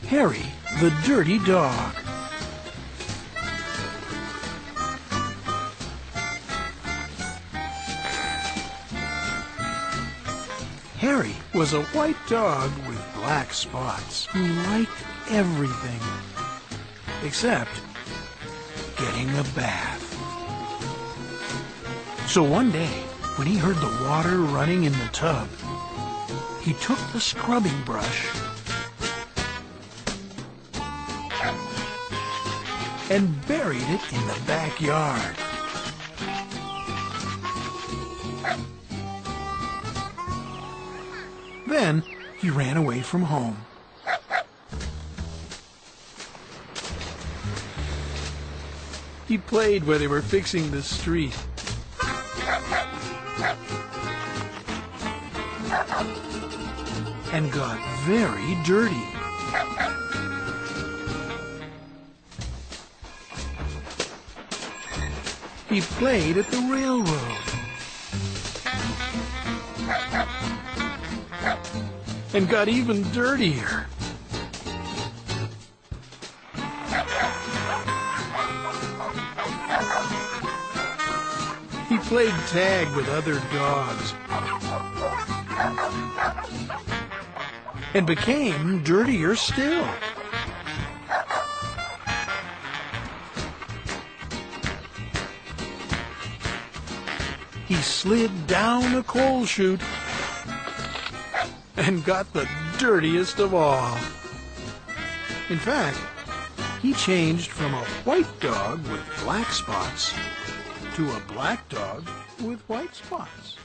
Harry the Dirty Dog. Harry was a white dog with black spots who liked everything except getting a bath. So one day, when he heard the water running in the tub, he took the scrubbing brush and buried it in the backyard. Then he ran away from home. He played where they were fixing the street. And got very dirty. He played at the railroad. And got even dirtier. He played tag with other dogs and became dirtier still. He slid down a coal chute and got the dirtiest of all. In fact, he changed from a white dog with black spots to a black dog with white spots.